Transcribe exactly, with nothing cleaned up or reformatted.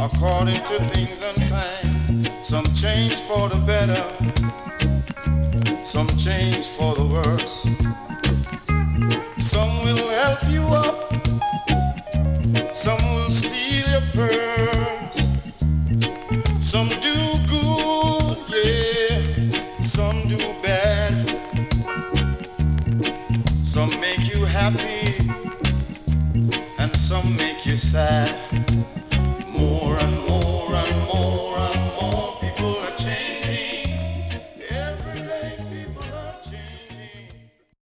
according to things and time. Some change for the better, some change for the worse. Some will help you up, some will steal your purse. Some do good, yeah, some do bad. Some make you happy and some make you sad.